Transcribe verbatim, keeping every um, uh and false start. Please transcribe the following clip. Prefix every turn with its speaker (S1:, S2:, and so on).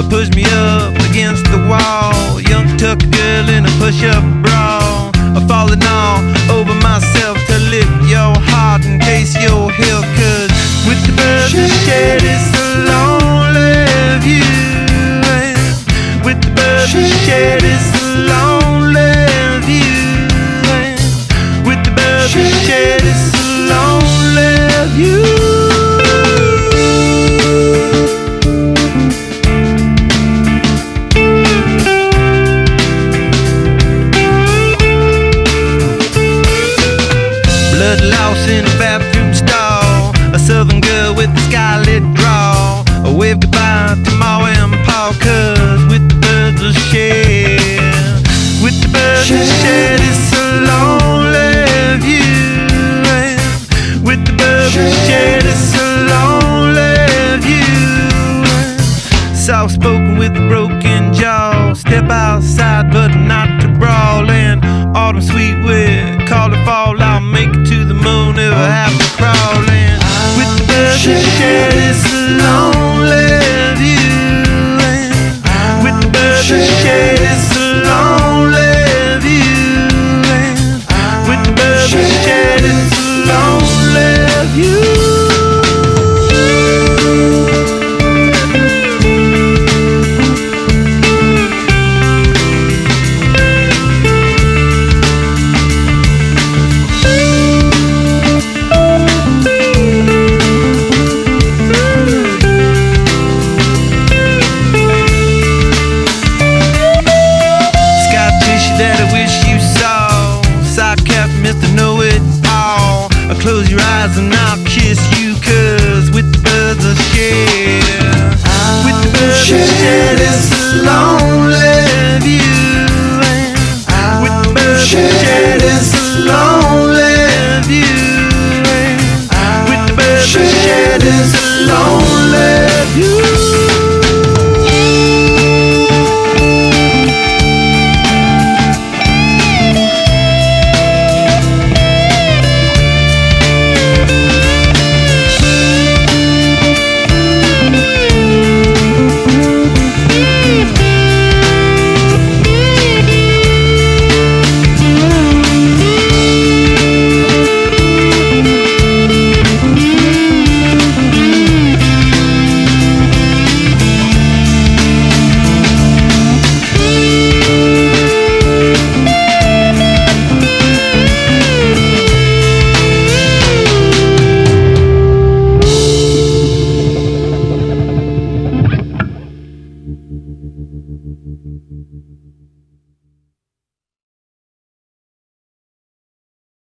S1: push me up against the wall. Young Kentucky girl in a push-up bra, falling all over myself to lift your heart and taste your health. Cause with the birds that shed, it's a lonely view. And with the birds that shed, it's a lonely view. And with the birds that shed, it's a lonely view. Blood loss in a bathroom stall, a southern girl with a scarlet draw. I wave goodbye to Ma and Pa, cause with the birds of shed, with the birds of shed, it's a lonely view. And with the birds of shed, it's a lonely view. Soft spoken with a broken jaw, step outside but not to brawl. And autumn sweet with call it fall, I'll make it to the moon if I have to crawl. And with the birds that shed, it's a lonely view. And with the birds that shed, it's a lonely view. And with the birds that shed, it's a lonely view. That I wish you saw, sock cap, Mister Know-It-All. Close your eyes and I'll kiss you, cause with the birds of shed, with the birds of shed, it's a lonely view. And with the birds of shed, it's a lonely view. And with the birds of shed, it's a lonely view.